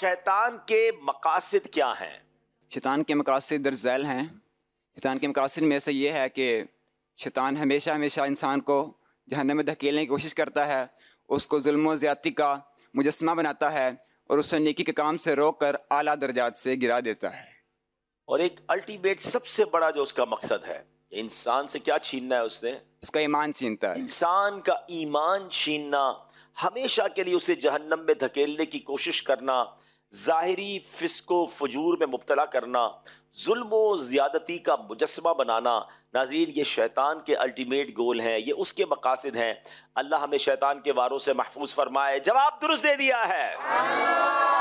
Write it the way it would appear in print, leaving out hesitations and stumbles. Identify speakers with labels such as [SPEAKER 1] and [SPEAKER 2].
[SPEAKER 1] शैतान के मकासद क्या हैं?
[SPEAKER 2] शैतान के मकासद दरअसल हैं। शैतान के मकासद में से ये है कि शैतान हमेशा हमेशा इंसान को जहन्नम में धकेलने की कोशिश करता है, उसको जुल्म व ज़्यादती का मुजस्समा बनाता है और उसे नेकी के काम से रोक कर आला दर्जात से गिरा देता है।
[SPEAKER 1] और एक अल्टीमेट सबसे बड़ा जो उसका मकसद है, इंसान से क्या छीनना है उसने?
[SPEAKER 2] उसका ईमान छीनता है।
[SPEAKER 1] इंसान का ईमान छीनना, हमेशा के लिए उसे जहन्नम में धकेलने की कोशिश करना, ज़ाहिरी फिस्को फजूर में मुब्तला करना, जुल्म व ज़्यादती का मुजस्समा बनाना। नाज़रीन, ये शैतान के अल्टीमेट गोल हैं, ये उसके मकासद हैं। अल्लाह हमें शैतान के वारों से महफूज फरमाए। जवाब दुरुस्त दे दिया है।